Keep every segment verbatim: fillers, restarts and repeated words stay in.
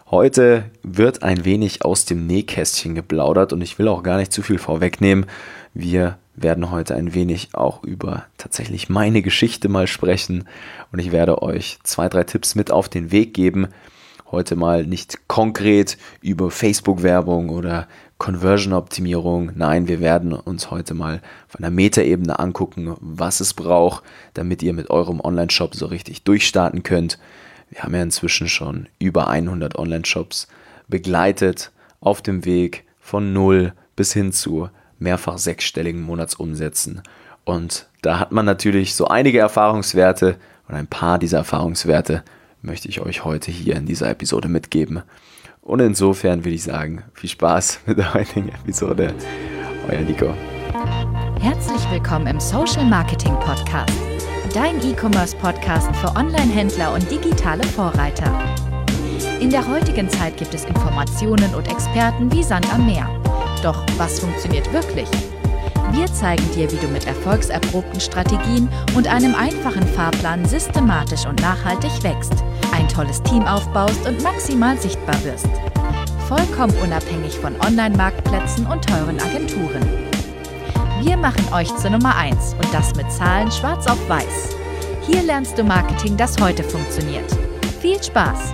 Heute wird ein wenig aus dem Nähkästchen geplaudert und ich will auch gar nicht zu viel vorwegnehmen. Wir werden heute ein wenig auch über tatsächlich meine Geschichte mal sprechen und ich werde euch zwei, drei Tipps mit auf den Weg geben. Heute mal nicht konkret über Facebook-Werbung oder Conversion-Optimierung. Nein, wir werden uns heute mal von der Metaebene angucken, was es braucht, damit ihr mit eurem Online-Shop so richtig durchstarten könnt. Wir haben ja inzwischen schon über hundert Online-Shops begleitet auf dem Weg von null bis hin zu mehrfach sechsstelligen Monatsumsätzen. Und da hat man natürlich so einige Erfahrungswerte und ein paar dieser Erfahrungswerte möchte ich euch heute hier in dieser Episode mitgeben. Und insofern würde ich sagen, viel Spaß mit der heutigen Episode. Euer Nico. Herzlich willkommen im Social Marketing Podcast. Dein E-Commerce-Podcast für Online-Händler und digitale Vorreiter. In der heutigen Zeit gibt es Informationen und Experten wie Sand am Meer. Doch was funktioniert wirklich? Wir zeigen dir, wie du mit erfolgserprobten Strategien und einem einfachen Fahrplan systematisch und nachhaltig wächst, ein tolles Team aufbaust und maximal sichtbar wirst. Vollkommen unabhängig von Online-Marktplätzen und teuren Agenturen. Wir machen euch zur Nummer eins und das mit Zahlen schwarz auf weiß. Hier lernst du Marketing, das heute funktioniert. Viel Spaß!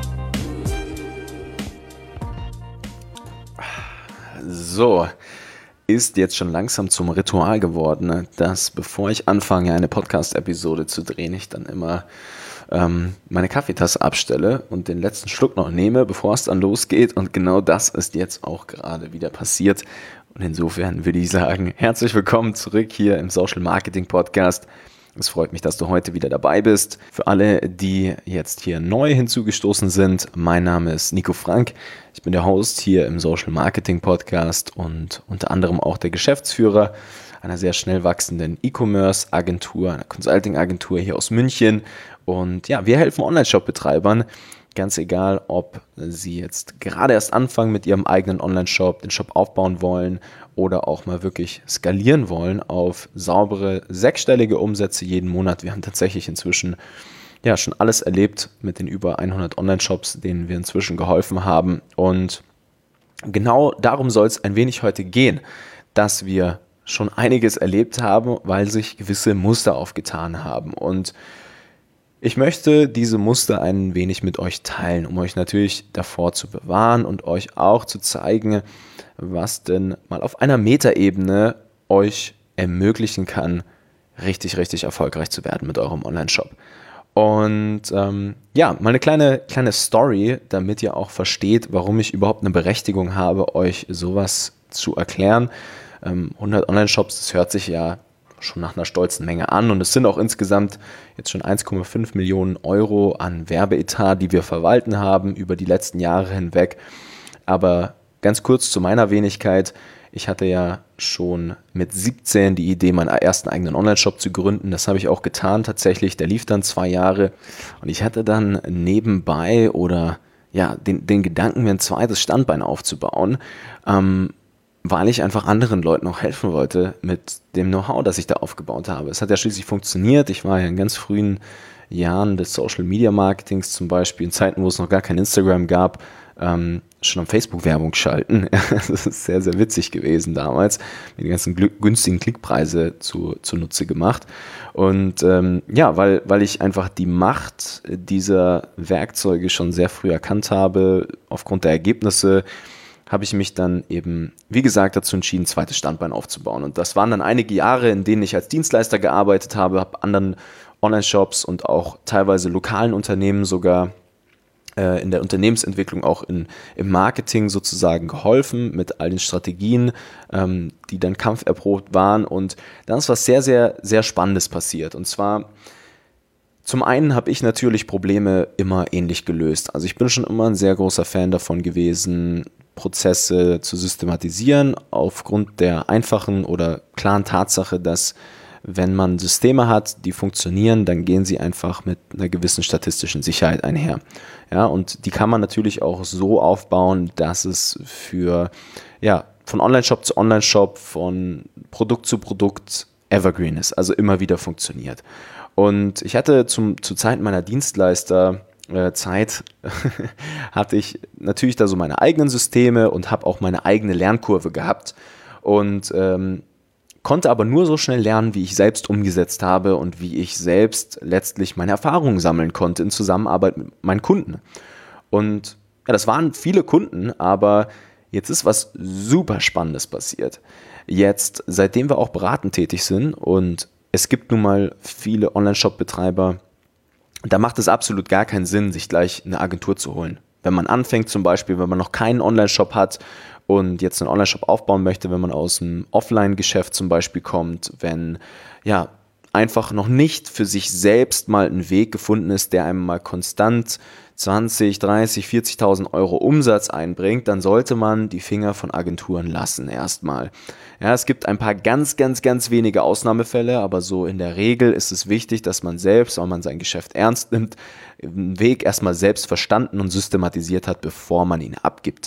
So, ist jetzt schon langsam zum Ritual geworden, dass bevor ich anfange, eine Podcast-Episode zu drehen, ich dann immer ähm, meine Kaffeetasse abstelle und den letzten Schluck noch nehme, bevor es dann losgeht. Und genau das ist jetzt auch gerade wieder passiert. Und insofern würde ich sagen, herzlich willkommen zurück hier im Social Marketing Podcast. Es freut mich, dass du heute wieder dabei bist. Für alle, die jetzt hier neu hinzugestoßen sind, mein Name ist Nico Frank. Ich bin der Host hier im Social Marketing Podcast und unter anderem auch der Geschäftsführer einer sehr schnell wachsenden E-Commerce-Agentur, einer Consulting-Agentur hier aus München. Und ja, wir helfen Online-Shop-Betreibern, ganz egal, ob sie jetzt gerade erst anfangen mit ihrem eigenen Online-Shop, den Shop aufbauen wollen oder auch mal wirklich skalieren wollen auf saubere, sechsstellige Umsätze jeden Monat. Wir haben tatsächlich inzwischen ja schon alles erlebt mit den über hundert Online-Shops, denen wir inzwischen geholfen haben. Und genau darum soll es ein wenig heute gehen, dass wir schon einiges erlebt haben, weil sich gewisse Muster aufgetan haben. Und ich möchte diese Muster ein wenig mit euch teilen, um euch natürlich davor zu bewahren und euch auch zu zeigen, was denn mal auf einer Metaebene euch ermöglichen kann, richtig, richtig erfolgreich zu werden mit eurem Online-Shop. Und ähm, ja, mal eine kleine, kleine Story, damit ihr auch versteht, warum ich überhaupt eine Berechtigung habe, euch sowas zu erklären. Ähm, hundert Online-Shops, das hört sich ja schon nach einer stolzen Menge an und es sind auch insgesamt jetzt schon eins Komma fünf Millionen Euro an Werbeetat, die wir verwalten haben über die letzten Jahre hinweg. Aber ganz kurz zu meiner Wenigkeit. Ich hatte ja schon mit siebzehn die Idee, meinen ersten eigenen Online-Shop zu gründen. Das habe ich auch getan tatsächlich. Der lief dann zwei Jahre und ich hatte dann nebenbei oder ja den, den Gedanken, mir ein zweites Standbein aufzubauen, ähm, weil ich einfach anderen Leuten auch helfen wollte mit dem Know-how, das ich da aufgebaut habe. Es hat ja schließlich funktioniert. Ich war ja in ganz frühen Jahren des Social-Media-Marketings, zum Beispiel in Zeiten, wo es noch gar kein Instagram gab, ähm, schon am Facebook Werbung schalten. Das ist sehr, sehr witzig gewesen damals, mir die ganzen glü- günstigen Klickpreise zu, zunutze gemacht. Und ähm, ja, weil, weil ich einfach die Macht dieser Werkzeuge schon sehr früh erkannt habe, aufgrund der Ergebnisse, habe ich mich dann eben, wie gesagt, dazu entschieden, ein zweites Standbein aufzubauen. Und das waren dann einige Jahre, in denen ich als Dienstleister gearbeitet habe, habe anderen Online-Shops und auch teilweise lokalen Unternehmen sogar äh, in der Unternehmensentwicklung, auch in, im Marketing sozusagen geholfen mit all den Strategien, ähm, die dann kampferprobt waren. Und dann ist was sehr, sehr, sehr Spannendes passiert. Und zwar zum einen habe ich natürlich Probleme immer ähnlich gelöst. Also ich bin schon immer ein sehr großer Fan davon gewesen, Prozesse zu systematisieren, aufgrund der einfachen oder klaren Tatsache, dass wenn man Systeme hat, die funktionieren, dann gehen sie einfach mit einer gewissen statistischen Sicherheit einher. Ja, und die kann man natürlich auch so aufbauen, dass es für, ja, von Online-Shop zu Online-Shop, von Produkt zu Produkt evergreen ist, also immer wieder funktioniert. Und ich hatte zum, zu Zeiten meiner Dienstleister äh, Zeit hatte ich natürlich da so meine eigenen Systeme und habe auch meine eigene Lernkurve gehabt und ähm, konnte aber nur so schnell lernen, wie ich selbst umgesetzt habe und wie ich selbst letztlich meine Erfahrungen sammeln konnte in Zusammenarbeit mit meinen Kunden. Und ja, das waren viele Kunden, aber jetzt ist was super Spannendes passiert. Jetzt, seitdem wir auch beratend tätig sind und es gibt nun mal viele Online-Shop-Betreiber, da macht es absolut gar keinen Sinn, sich gleich eine Agentur zu holen. Wenn man anfängt zum Beispiel, wenn man noch keinen Online-Shop hat und jetzt einen Online-Shop aufbauen möchte, wenn man aus dem Offline-Geschäft zum Beispiel kommt, wenn ja einfach noch nicht für sich selbst mal ein Weg gefunden ist, der einem mal konstant zwanzig, dreißig, vierzigtausend Euro Umsatz einbringt, dann sollte man die Finger von Agenturen lassen erstmal. Ja, es gibt ein paar ganz, ganz, ganz wenige Ausnahmefälle, aber so in der Regel ist es wichtig, dass man selbst, wenn man sein Geschäft ernst nimmt, den Weg erstmal selbst verstanden und systematisiert hat, bevor man ihn abgibt.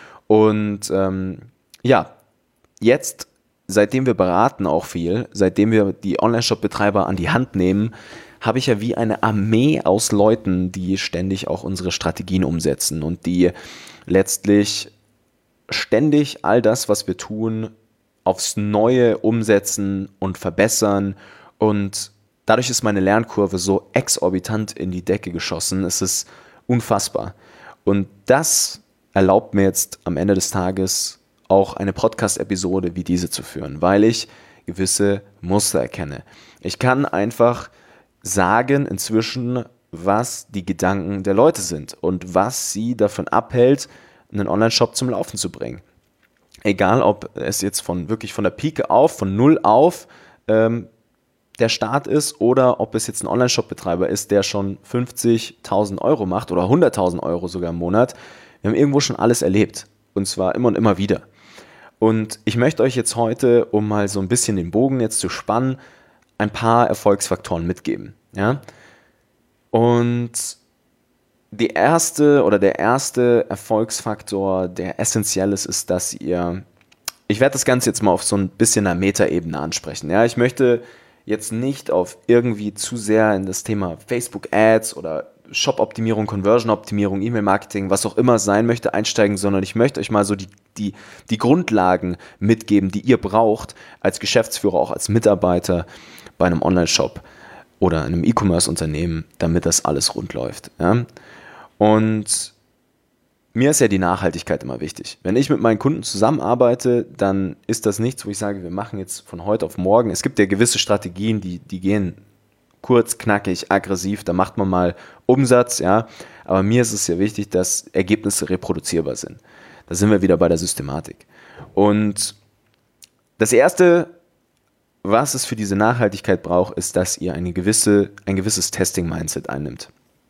Und ähm, ja, jetzt, seitdem wir beraten auch viel, seitdem wir die Online-Shop-Betreiber an die Hand nehmen, habe ich ja wie eine Armee aus Leuten, die ständig auch unsere Strategien umsetzen und die letztlich ständig all das, was wir tun, aufs Neue umsetzen und verbessern. Und dadurch ist meine Lernkurve so exorbitant in die Decke geschossen. Es ist unfassbar. Und das erlaubt mir jetzt am Ende des Tages auch eine Podcast-Episode wie diese zu führen, weil ich gewisse Muster erkenne. Ich kann einfach sagen inzwischen, was die Gedanken der Leute sind und was sie davon abhält, einen Online-Shop zum Laufen zu bringen. Egal, ob es jetzt von wirklich von der Pike auf, von null auf ähm, der Start ist oder ob es jetzt ein Online-Shop-Betreiber ist, der schon fünfzigtausend Euro macht oder hunderttausend Euro sogar im Monat. Wir haben irgendwo schon alles erlebt und zwar immer und immer wieder. Und ich möchte euch jetzt heute, um mal so ein bisschen den Bogen jetzt zu spannen, ein paar Erfolgsfaktoren mitgeben. Ja? Und die erste oder der erste Erfolgsfaktor, der essentiell ist, ist, dass ihr, ich werde das Ganze jetzt mal auf so ein bisschen einer Metaebene ansprechen. Ja? Ich möchte jetzt nicht auf irgendwie zu sehr in das Thema Facebook-Ads oder Shop-Optimierung, Conversion-Optimierung, E-Mail-Marketing, was auch immer sein möchte, einsteigen, sondern ich möchte euch mal so die, die, die Grundlagen mitgeben, die ihr braucht als Geschäftsführer, auch als Mitarbeiter bei einem Online-Shop oder einem E-Commerce-Unternehmen, damit das alles rund läuft. Ja? Und mir ist ja die Nachhaltigkeit immer wichtig. Wenn ich mit meinen Kunden zusammenarbeite, dann ist das nichts, wo ich sage, wir machen jetzt von heute auf morgen. Es gibt ja gewisse Strategien, die, die gehen kurz, knackig, aggressiv, da macht man mal Umsatz, ja. Aber mir ist es ja wichtig, dass Ergebnisse reproduzierbar sind. Da sind wir wieder bei der Systematik. Und das Erste, was es für diese Nachhaltigkeit braucht, ist, dass ihr eine gewisse, ein gewisses Testing-Mindset einnimmt.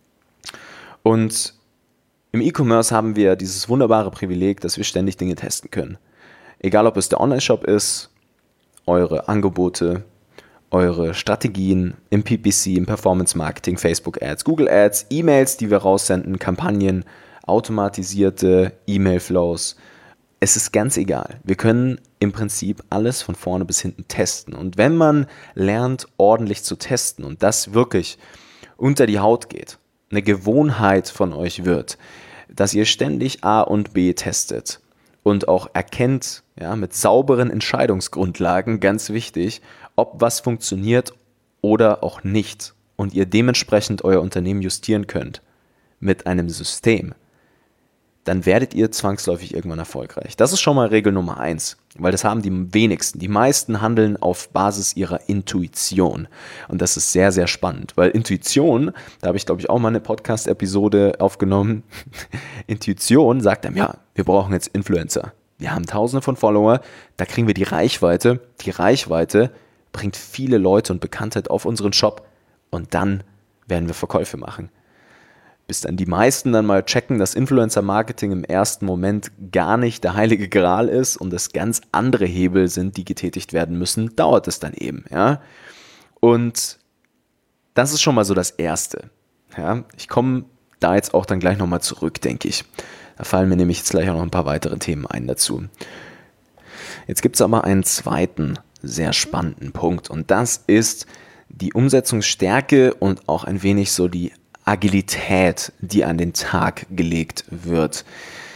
Und im E-Commerce haben wir dieses wunderbare Privileg, dass wir ständig Dinge testen können. Egal, ob es der Online-Shop ist, eure Angebote, eure Strategien im P P C, im Performance-Marketing, Facebook-Ads, Google-Ads, E-Mails, die wir raussenden, Kampagnen, automatisierte E-Mail-Flows. Es ist ganz egal. Wir können im Prinzip alles von vorne bis hinten testen. Und wenn man lernt, ordentlich zu testen und das wirklich unter die Haut geht, eine Gewohnheit von euch wird, dass ihr ständig A und B testet und auch erkennt, ja, mit sauberen Entscheidungsgrundlagen, ganz wichtig, ob was funktioniert oder auch nicht und ihr dementsprechend euer Unternehmen justieren könnt mit einem System, dann werdet ihr zwangsläufig irgendwann erfolgreich. Das ist schon mal Regel Nummer eins, weil das haben die wenigsten. Die meisten handeln auf Basis ihrer Intuition und das ist sehr, sehr spannend, weil Intuition, da habe ich glaube ich auch mal eine Podcast-Episode aufgenommen, Intuition sagt einem, ja, wir brauchen jetzt Influencer. Wir haben tausende von Follower, da kriegen wir die Reichweite. Die Reichweite bringt viele Leute und Bekanntheit auf unseren Shop und dann werden wir Verkäufe machen. Bis dann die meisten dann mal checken, dass Influencer-Marketing im ersten Moment gar nicht der heilige Gral ist und es ganz andere Hebel sind, die getätigt werden müssen, dauert es dann eben. Ja? Und das ist schon mal so das Erste. Ja? Ich komme da jetzt auch dann gleich nochmal zurück, denke ich. Da fallen mir nämlich jetzt gleich auch noch ein paar weitere Themen ein dazu. Jetzt gibt es aber einen zweiten sehr spannenden Punkt und das ist die Umsetzungsstärke und auch ein wenig so die Agilität, die an den Tag gelegt wird.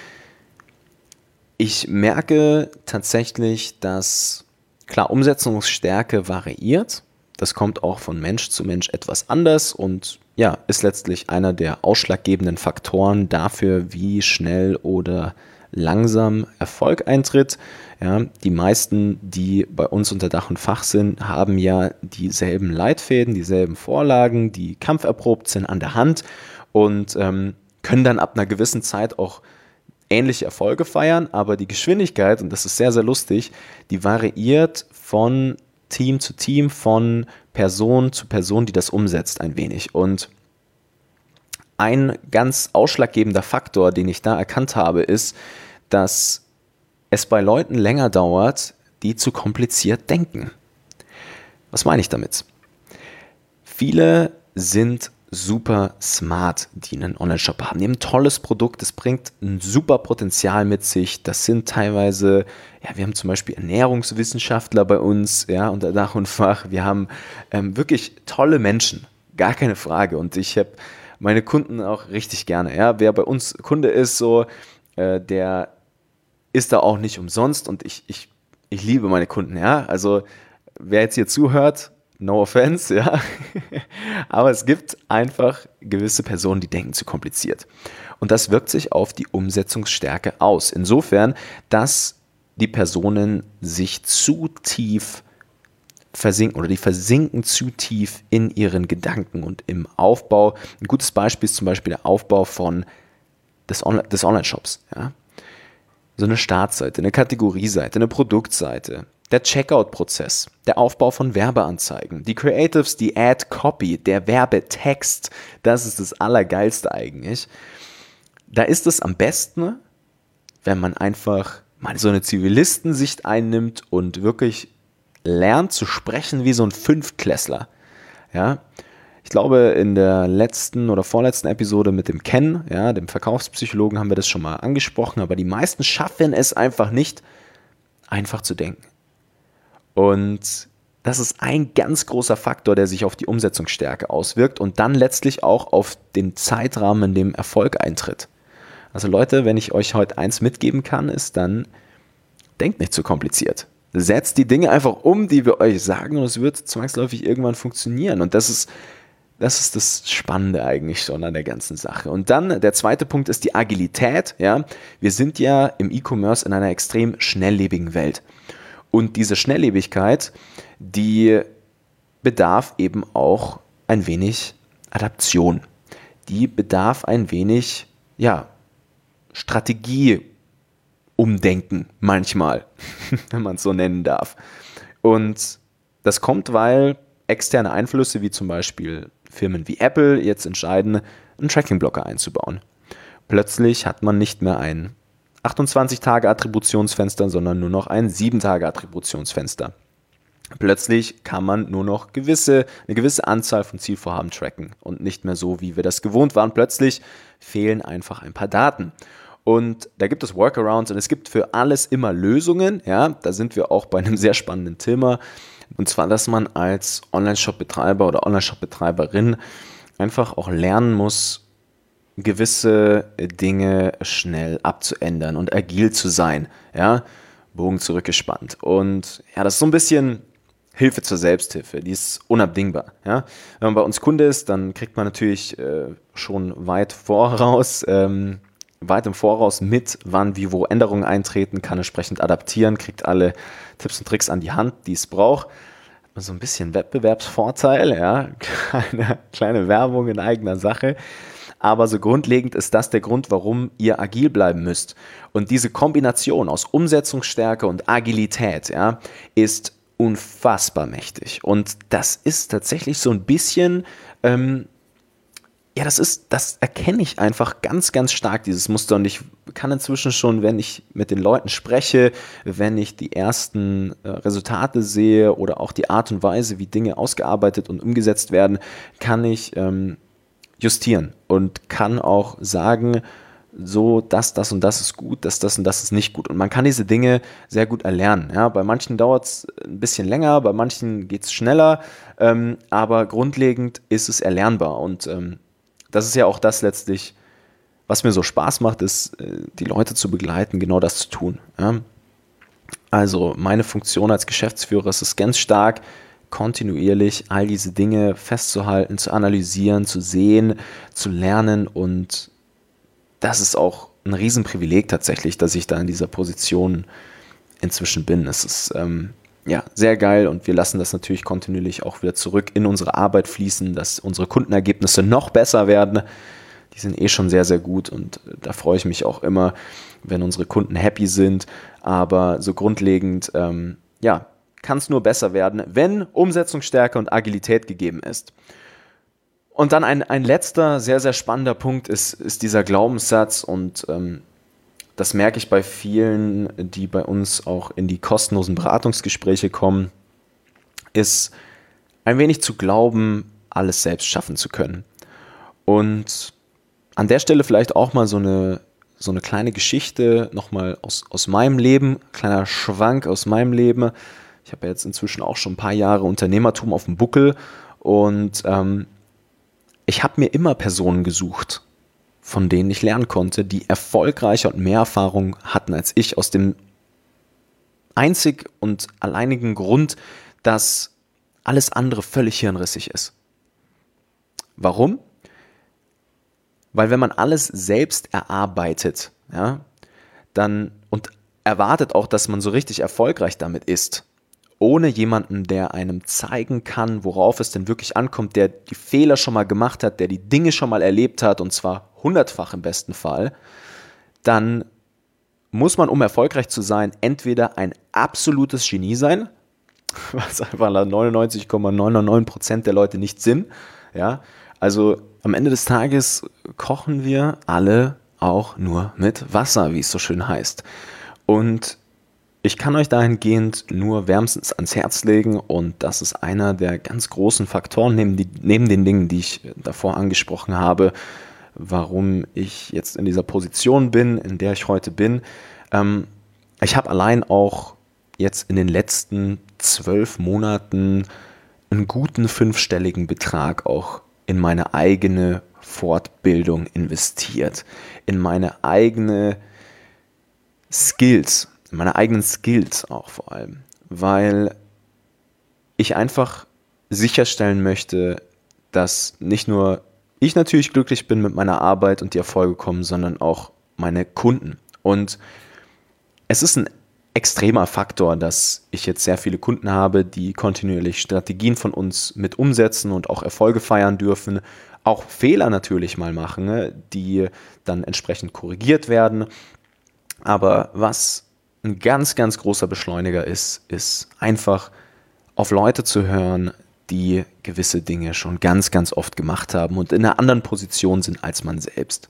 Ich merke tatsächlich, dass, klar, Umsetzungsstärke variiert. Das kommt auch von Mensch zu Mensch etwas anders und ja, ist letztlich einer der ausschlaggebenden Faktoren dafür, wie schnell oder langsam Erfolg eintritt. Ja, die meisten, die bei uns unter Dach und Fach sind, haben ja dieselben Leitfäden, dieselben Vorlagen, die kampferprobt sind an der Hand und ähm, können dann ab einer gewissen Zeit auch ähnliche Erfolge feiern, aber die Geschwindigkeit, und das ist sehr, sehr lustig, die variiert von Team zu Team, von Person zu Person, die das umsetzt, ein wenig. Und ein ganz ausschlaggebender Faktor, den ich da erkannt habe, ist, dass es bei Leuten länger dauert, die zu kompliziert denken. Was meine ich damit? Viele sind super smart, die einen Online-Shop haben. Die haben ein tolles Produkt, das bringt ein super Potenzial mit sich. Das sind teilweise, ja, wir haben zum Beispiel Ernährungswissenschaftler bei uns, ja, unter Dach und Fach. Wir haben ähm, wirklich tolle Menschen, gar keine Frage. Und ich habe meine Kunden auch richtig gerne. Ja, wer bei uns Kunde ist, so, äh, der ist da auch nicht umsonst. Und ich, ich, ich liebe meine Kunden. Ja, also wer jetzt hier zuhört, no offense, ja, aber es gibt einfach gewisse Personen, die denken zu kompliziert. Und das wirkt sich auf die Umsetzungsstärke aus. Insofern, dass die Personen sich zu tief versinken oder die versinken zu tief in ihren Gedanken und im Aufbau. Ein gutes Beispiel ist zum Beispiel der Aufbau von des, Onli- des Online-Shops. Ja? So eine Startseite, eine Kategorieseite, eine Produktseite. Der Checkout-Prozess, der Aufbau von Werbeanzeigen, die Creatives, die Ad-Copy, der Werbetext, das ist das Allergeilste eigentlich. Da ist es am besten, wenn man einfach mal so eine Zivilistensicht einnimmt und wirklich lernt zu sprechen wie so ein Fünftklässler. Ja? Ich glaube, in der letzten oder vorletzten Episode mit dem Ken, ja, dem Verkaufspsychologen, haben wir das schon mal angesprochen, aber die meisten schaffen es einfach nicht, einfach zu denken. Und das ist ein ganz großer Faktor, der sich auf die Umsetzungsstärke auswirkt und dann letztlich auch auf den Zeitrahmen, in dem Erfolg eintritt. Also Leute, wenn ich euch heute eins mitgeben kann, ist dann, denkt nicht zu kompliziert. Setzt die Dinge einfach um, die wir euch sagen und es wird zwangsläufig irgendwann funktionieren. Und das ist, das ist das Spannende eigentlich schon an der ganzen Sache. Und dann der zweite Punkt ist die Agilität. Ja? Wir sind ja im E-Commerce in einer extrem schnelllebigen Welt. Und diese Schnelllebigkeit, die bedarf eben auch ein wenig Adaption. Die bedarf ein wenig, ja, Strategieumdenken manchmal, wenn man es so nennen darf. Und das kommt, weil externe Einflüsse wie zum Beispiel Firmen wie Apple jetzt entscheiden, einen Tracking-Blocker einzubauen. Plötzlich hat man nicht mehr ein achtundzwanzig Tage Attributionsfenster, sondern nur noch ein sieben Tage Attributionsfenster. Plötzlich kann man nur noch gewisse, eine gewisse Anzahl von Zielvorhaben tracken und nicht mehr so, wie wir das gewohnt waren. Plötzlich fehlen einfach ein paar Daten. Und da gibt es Workarounds und es gibt für alles immer Lösungen. Ja, da sind wir auch bei einem sehr spannenden Thema. Und zwar, dass man als Online-Shop-Betreiber oder Online-Shop-Betreiberin einfach auch lernen muss, gewisse Dinge schnell abzuändern und agil zu sein, ja, Bogen zurückgespannt. Und ja, das ist so ein bisschen Hilfe zur Selbsthilfe, die ist unabdingbar, ja. Wenn man bei uns Kunde ist, dann kriegt man natürlich äh, schon weit voraus, ähm, weit im Voraus mit, wann, wie, wo Änderungen eintreten, kann entsprechend adaptieren, kriegt alle Tipps und Tricks an die Hand, die es braucht. Hat man so ein bisschen Wettbewerbsvorteil, ja, kleine, kleine Werbung in eigener Sache. Aber so grundlegend ist das der Grund, warum ihr agil bleiben müsst. Und diese Kombination aus Umsetzungsstärke und Agilität, ja, ist unfassbar mächtig. Und das ist tatsächlich so ein bisschen, ähm, ja, das ist, das erkenne ich einfach ganz, ganz stark, dieses Muster. Und ich kann inzwischen schon, wenn ich mit den Leuten spreche, wenn ich die ersten äh, Resultate sehe oder auch die Art und Weise, wie Dinge ausgearbeitet und umgesetzt werden, kann ich ähm, justieren und kann auch sagen, so, das, das und das ist gut, das, das und das ist nicht gut. Und man kann diese Dinge sehr gut erlernen. Ja, bei manchen dauert es ein bisschen länger, bei manchen geht es schneller, ähm, aber grundlegend ist es erlernbar. Und ähm, das ist ja auch das letztlich, was mir so Spaß macht, ist, die Leute zu begleiten, genau das zu tun. Ja? Also meine Funktion als Geschäftsführer ist es ganz stark, kontinuierlich all diese Dinge festzuhalten, zu analysieren, zu sehen, zu lernen, und das ist auch ein Riesenprivileg tatsächlich, dass ich da in dieser Position inzwischen bin. Es ist ähm, ja sehr geil, und wir lassen das natürlich kontinuierlich auch wieder zurück in unsere Arbeit fließen, dass unsere Kundenergebnisse noch besser werden. Die sind eh schon sehr, sehr gut, und da freue ich mich auch immer, wenn unsere Kunden happy sind. Aber so grundlegend, ähm, ja, kann es nur besser werden, wenn Umsetzungsstärke und Agilität gegeben ist. Und dann ein, ein letzter, sehr, sehr spannender Punkt ist, ist dieser Glaubenssatz, und ähm, das merke ich bei vielen, die bei uns auch in die kostenlosen Beratungsgespräche kommen, ist ein wenig zu glauben, alles selbst schaffen zu können. Und an der Stelle vielleicht auch mal so eine, so eine kleine Geschichte nochmal aus, aus meinem Leben, kleiner Schwank aus meinem Leben. Ich habe ja jetzt inzwischen auch schon ein paar Jahre Unternehmertum auf dem Buckel, und ähm, ich habe mir immer Personen gesucht, von denen ich lernen konnte, die erfolgreicher und mehr Erfahrung hatten als ich, aus dem einzig und alleinigen Grund, dass alles andere völlig hirnrissig ist. Warum? Weil wenn man alles selbst erarbeitet, ja, dann und erwartet auch, dass man so richtig erfolgreich damit ist, ohne jemanden, der einem zeigen kann, worauf es denn wirklich ankommt, der die Fehler schon mal gemacht hat, der die Dinge schon mal erlebt hat, und zwar hundertfach im besten Fall, dann muss man, um erfolgreich zu sein, entweder ein absolutes Genie sein, was einfach neunundneunzig Komma neunundneunzig Prozent der Leute nicht sind. Ja? Also am Ende des Tages kochen wir alle auch nur mit Wasser, wie es so schön heißt. Und ich kann euch dahingehend nur wärmstens ans Herz legen, und das ist einer der ganz großen Faktoren, neben, die, neben den Dingen, die ich davor angesprochen habe, warum ich jetzt in dieser Position bin, in der ich heute bin. Ähm, ich habe allein auch jetzt in den letzten zwölf Monaten einen guten fünfstelligen Betrag auch in meine eigene Fortbildung investiert, in meine eigene Skills, in meine eigenen Skills auch vor allem, weil ich einfach sicherstellen möchte, dass nicht nur ich natürlich glücklich bin mit meiner Arbeit und die Erfolge kommen, sondern auch meine Kunden. Und es ist ein extremer Faktor, dass ich jetzt sehr viele Kunden habe, die kontinuierlich Strategien von uns mit umsetzen und auch Erfolge feiern dürfen, auch Fehler natürlich mal machen, die dann entsprechend korrigiert werden. Aber was ein ganz, ganz großer Beschleuniger ist, ist einfach auf Leute zu hören, die gewisse Dinge schon ganz, ganz oft gemacht haben und in einer anderen Position sind als man selbst.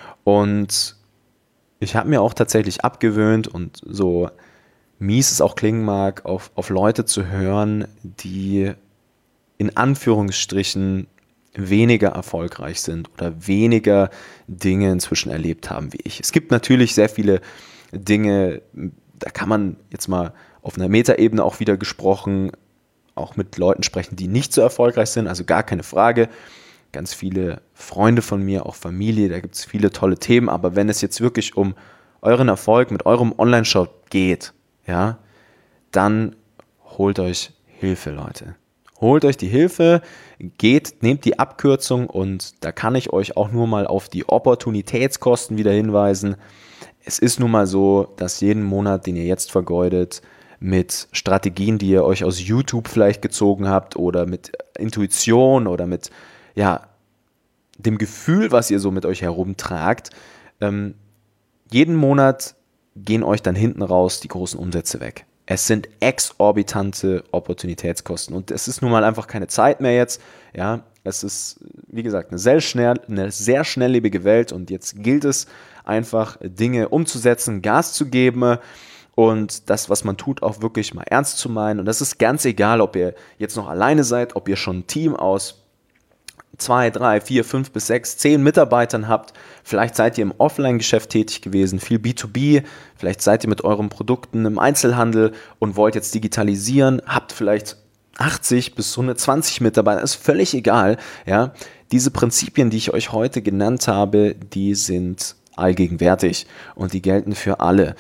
Und ich habe mir auch tatsächlich abgewöhnt, und so mies es auch klingen mag, auf, auf Leute zu hören, die in Anführungsstrichen weniger erfolgreich sind oder weniger Dinge inzwischen erlebt haben wie ich. Es gibt natürlich sehr viele Dinge, da kann man jetzt mal auf einer Metaebene auch wieder gesprochen, auch mit Leuten sprechen, die nicht so erfolgreich sind, also gar keine Frage. Ganz viele Freunde von mir, auch Familie, da gibt es viele tolle Themen, aber wenn es jetzt wirklich um euren Erfolg mit eurem Online-Shop geht, ja, dann holt euch Hilfe, Leute. Holt euch die Hilfe, geht, nehmt die Abkürzung, und da kann ich euch auch nur mal auf die Opportunitätskosten wieder hinweisen. Es ist nun mal so, dass jeden Monat, den ihr jetzt vergeudet, mit Strategien, die ihr euch aus YouTube vielleicht gezogen habt oder mit Intuition oder mit ja, dem Gefühl, was ihr so mit euch herumtragt, ähm, jeden Monat gehen euch dann hinten raus die großen Umsätze weg. Es sind exorbitante Opportunitätskosten, und es ist nun mal einfach keine Zeit mehr jetzt. Ja, es ist, wie gesagt, eine sehr, schnell, eine sehr schnelllebige Welt, und jetzt gilt es einfach, Dinge umzusetzen, Gas zu geben und das, was man tut, auch wirklich mal ernst zu meinen. Und das ist ganz egal, ob ihr jetzt noch alleine seid, ob ihr schon ein Team aus zwei, drei, vier, fünf bis sechs, zehn Mitarbeitern habt. Vielleicht seid ihr im Offline-Geschäft tätig gewesen, viel B zwei B. Vielleicht seid ihr mit euren Produkten im Einzelhandel und wollt jetzt digitalisieren. Habt vielleicht achtzig bis hundertzwanzig Mitarbeiter, ist völlig egal. Ja? Diese Prinzipien, die ich euch heute genannt habe, die sind allgegenwärtig und die gelten für alle.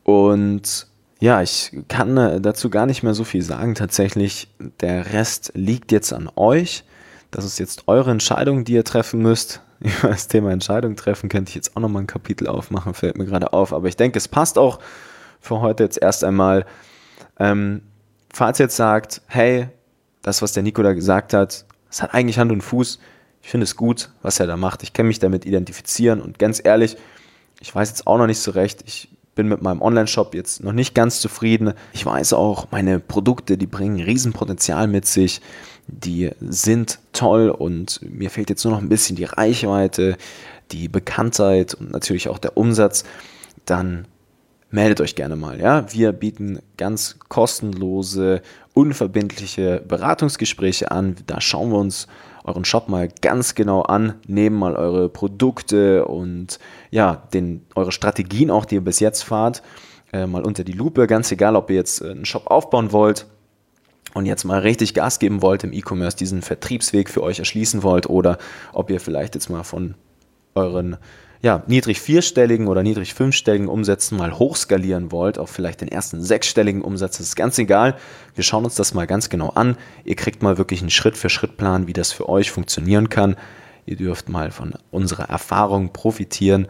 Und ja, ich kann dazu gar nicht mehr so viel sagen. Tatsächlich, der Rest liegt jetzt an euch. Das ist jetzt eure Entscheidung, die ihr treffen müsst. Über das Thema Entscheidung treffen könnte ich jetzt auch nochmal ein Kapitel aufmachen, fällt mir gerade auf. Aber ich denke, es passt auch für heute jetzt erst einmal. Ähm, falls ihr jetzt sagt, hey, das, was der Nico da gesagt hat, das hat eigentlich Hand und Fuß. Ich finde es gut, was er da macht. Ich kann mich damit identifizieren. Und ganz ehrlich, ich weiß jetzt auch noch nicht so recht. Ich bin mit meinem Online-Shop jetzt noch nicht ganz zufrieden. Ich weiß auch, meine Produkte, die bringen Riesenpotenzial mit sich. Die sind toll und mir fehlt jetzt nur noch ein bisschen die Reichweite, die Bekanntheit und natürlich auch der Umsatz. Dann meldet euch gerne mal. Ja? Wir bieten ganz kostenlose, unverbindliche Beratungsgespräche an. Da schauen wir uns euren Shop mal ganz genau an, nehmen mal eure Produkte und ja, den, eure Strategien auch, die ihr bis jetzt fahrt, äh, mal unter die Lupe. Ganz egal, ob ihr jetzt äh, einen Shop aufbauen wollt und jetzt mal richtig Gas geben wollt im E-Commerce, diesen Vertriebsweg für euch erschließen wollt oder ob ihr vielleicht jetzt mal von euren ja, niedrig vierstelligen oder niedrig fünfstelligen Umsätzen mal hochskalieren wollt, auf vielleicht den ersten sechsstelligen Umsatz, das ist ganz egal. Wir schauen uns das mal ganz genau an. Ihr kriegt mal wirklich einen Schritt-für-Schritt-Plan, wie das für euch funktionieren kann. Ihr dürft mal von unserer Erfahrung profitieren.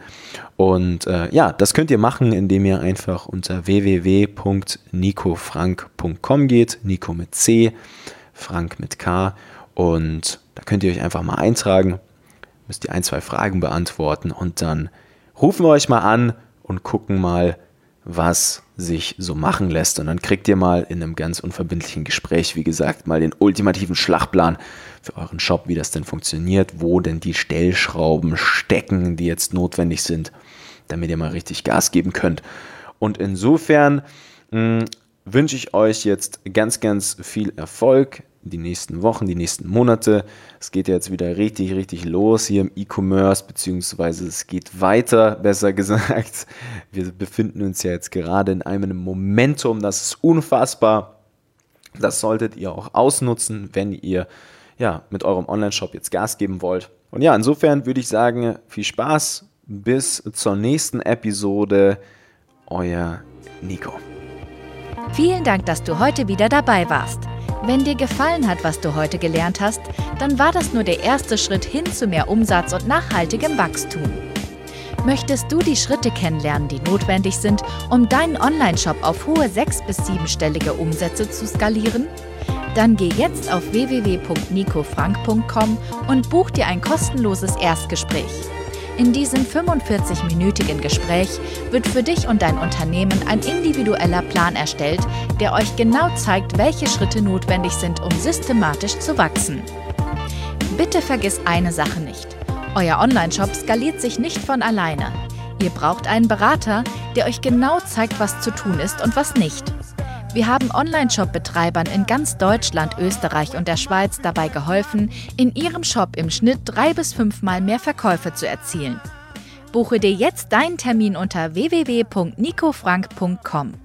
Und äh, ja, das könnt ihr machen, indem ihr einfach unter w w w punkt nico frank punkt com geht. Nico mit C, Frank mit K. Und da könnt ihr euch einfach mal eintragen. Müsst ihr ein, zwei Fragen beantworten und dann rufen wir euch mal an und gucken mal, was sich so machen lässt. Und dann kriegt ihr mal in einem ganz unverbindlichen Gespräch, wie gesagt, mal den ultimativen Schlachtplan für euren Shop, wie das denn funktioniert, wo denn die Stellschrauben stecken, die jetzt notwendig sind, damit ihr mal richtig Gas geben könnt. Und insofern mh, wünsche ich euch jetzt ganz, ganz viel Erfolg die nächsten Wochen, die nächsten Monate. Es geht jetzt wieder richtig, richtig los hier im E-Commerce, beziehungsweise es geht weiter, besser gesagt. Wir befinden uns ja jetzt gerade in einem Momentum, das ist unfassbar. Das solltet ihr auch ausnutzen, wenn ihr ja, mit eurem Online-Shop jetzt Gas geben wollt. Und ja, insofern würde ich sagen, viel Spaß, bis zur nächsten Episode. Euer Nico. Vielen Dank, dass du heute wieder dabei warst. Wenn dir gefallen hat, was du heute gelernt hast, dann war das nur der erste Schritt hin zu mehr Umsatz und nachhaltigem Wachstum. Möchtest du die Schritte kennenlernen, die notwendig sind, um deinen Online-Shop auf hohe sechs- bis siebenstellige Umsätze zu skalieren? Dann geh jetzt auf w w w punkt nico frank punkt com und buch dir ein kostenloses Erstgespräch. In diesem fünfundvierzig-minütigen Gespräch wird für dich und dein Unternehmen ein individueller Plan erstellt, der euch genau zeigt, welche Schritte notwendig sind, um systematisch zu wachsen. Bitte vergiss eine Sache nicht. Euer Online-Shop skaliert sich nicht von alleine. Ihr braucht einen Berater, der euch genau zeigt, was zu tun ist und was nicht. Wir haben Online-Shop-Betreibern in ganz Deutschland, Österreich und der Schweiz dabei geholfen, in ihrem Shop im Schnitt drei bis fünfmal mehr Verkäufe zu erzielen. Buche dir jetzt deinen Termin unter w w w punkt nico frank punkt com.